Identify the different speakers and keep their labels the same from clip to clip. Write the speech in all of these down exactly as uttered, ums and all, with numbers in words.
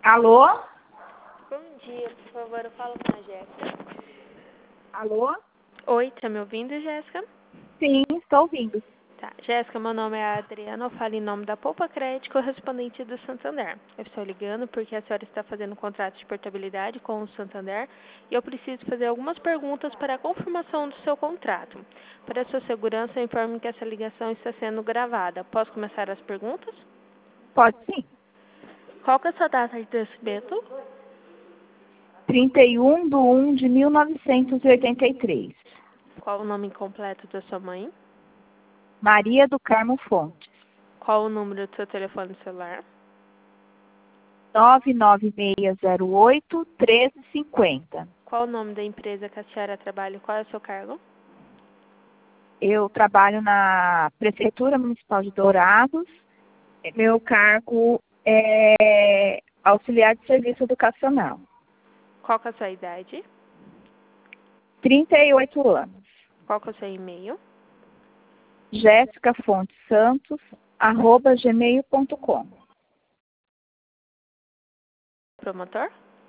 Speaker 1: Alô?
Speaker 2: Bom dia, por favor, eu falo com a Jéssica.
Speaker 1: Alô?
Speaker 2: Oi, tá me ouvindo, Jéssica?
Speaker 1: Sim, estou ouvindo.
Speaker 2: Tá, Jéssica, meu nome é Adriana, eu falo em nome da Poupa Crédito, correspondente do Santander. Eu estou ligando porque a senhora está fazendo um contrato de portabilidade com o Santander e eu preciso fazer algumas perguntas para a confirmação do seu contrato. Para a sua segurança, eu informo que essa ligação está sendo gravada. Posso começar as perguntas?
Speaker 1: Pode sim.
Speaker 2: Qual que é a sua data de nascimento?
Speaker 1: trinta e um de um de mil novecentos e oitenta e três.
Speaker 2: Qual o nome completo da sua mãe?
Speaker 1: Maria do Carmo Fontes.
Speaker 2: Qual o número do seu telefone celular?
Speaker 1: nove nove seis zero oito, um três cinco zero.
Speaker 2: Qual o nome da empresa que a senhora trabalha e qual é o seu cargo?
Speaker 1: Eu trabalho na Prefeitura Municipal de Dourados. Meu cargo é auxiliar de serviço educacional.
Speaker 2: Qual que é a sua idade?
Speaker 1: trinta e oito anos.
Speaker 2: Qual que é o seu e-mail?
Speaker 1: Jéssica Fontes Santos, arroba gmail ponto com.
Speaker 2: Promotor?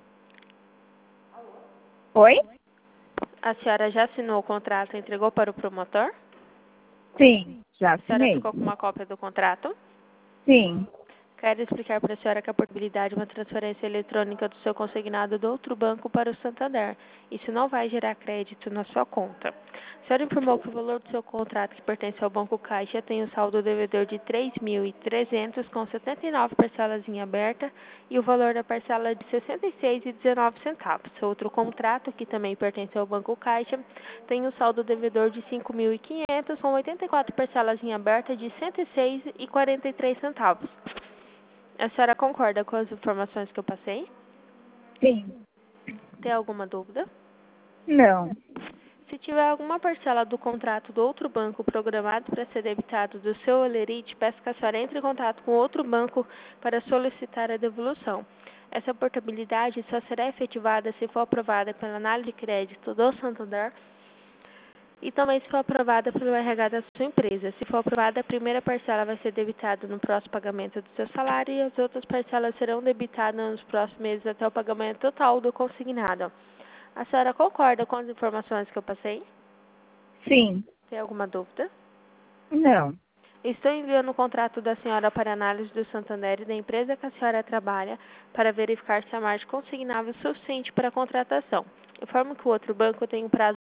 Speaker 1: Oi?
Speaker 2: A senhora já assinou o contrato e entregou para o promotor?
Speaker 1: Sim, já
Speaker 2: A senhora
Speaker 1: assinei.
Speaker 2: ficou com uma cópia do contrato?
Speaker 1: Sim.
Speaker 2: Quero explicar para a senhora que a portabilidade é uma transferência eletrônica do seu consignado do outro banco para o Santander. Isso não vai gerar crédito na sua conta. A senhora informou que o valor do seu contrato, que pertence ao Banco Caixa, tem o saldo devedor de três mil e trezentos com setenta e nove parcelas em aberta e o valor da parcela de sessenta e seis reais e dezenove centavos. Seu outro contrato, que também pertence ao Banco Caixa, tem o saldo devedor de cinco mil e quinhentos com oitenta e quatro parcelas em aberta de cento e seis reais e quarenta e três centavos. A senhora concorda com as informações que eu passei?
Speaker 1: Sim.
Speaker 2: Tem alguma dúvida?
Speaker 1: Não.
Speaker 2: Se tiver alguma parcela do contrato do outro banco programado para ser debitado do seu holerite, peço que a senhora entre em contato com outro banco para solicitar a devolução. Essa portabilidade só será efetivada se for aprovada pela análise de crédito do Santander e também se for aprovada pelo R H da sua empresa. Se for aprovada, a primeira parcela vai ser debitada no próximo pagamento do seu salário e as outras parcelas serão debitadas nos próximos meses até o pagamento total do consignado. A senhora concorda com as informações que eu passei?
Speaker 1: Sim.
Speaker 2: Tem alguma dúvida?
Speaker 1: Não.
Speaker 2: Estou enviando o contrato da senhora para análise do Santander e da empresa que a senhora trabalha para verificar se a margem consignável é suficiente para a contratação. Informo que o outro banco tem um prazo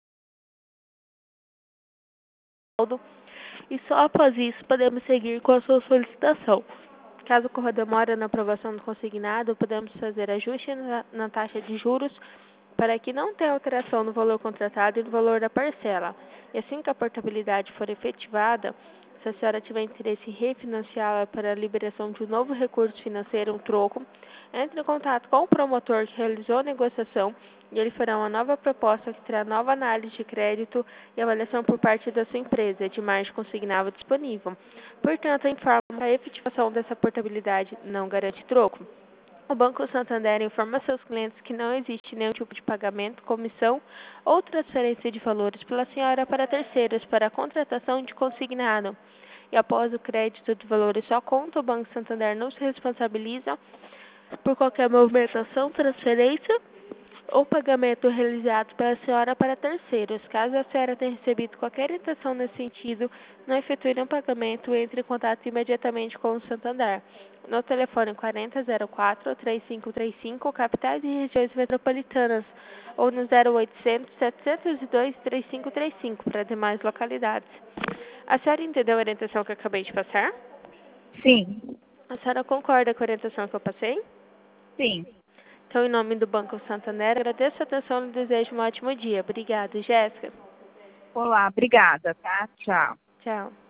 Speaker 2: e só após isso podemos seguir com a sua solicitação. Caso ocorra demora na aprovação do consignado, podemos fazer ajuste na, na taxa de juros para que não tenha alteração no valor contratado e no valor da parcela. E assim que a portabilidade for efetivada, se a senhora tiver interesse em refinanciá-la para a liberação de um novo recurso financeiro, um troco, entre em contato com o promotor que realizou a negociação e ele fará uma nova proposta que terá nova análise de crédito e avaliação por parte da sua empresa de margem consignável disponível. Portanto, informa que a efetivação dessa portabilidade não garante troco. O Banco Santander informa seus clientes que não existe nenhum tipo de pagamento, comissão ou transferência de valores pela senhora para terceiros para a contratação de consignado. E após o crédito de valores só conta, o Banco Santander não se responsabiliza por qualquer movimentação, transferência ou pagamento realizado pela senhora para terceiros. Caso a senhora tenha recebido qualquer intenção nesse sentido, não efetue nenhum pagamento, entre em contato imediatamente com o Santander. No telefone quarenta zero quatro, três cinco três cinco, capitais e regiões metropolitanas, ou no zero oitocentos, setecentos e dois, três cinco três cinco para demais localidades. A senhora entendeu a orientação que eu acabei de passar?
Speaker 1: Sim.
Speaker 2: A senhora concorda com a orientação que eu passei?
Speaker 1: Sim.
Speaker 2: Então, em nome do Banco Santander, agradeço a atenção e desejo um ótimo dia. Obrigada, Jéssica.
Speaker 1: Olá, obrigada, tá? Tchau.
Speaker 2: Tchau.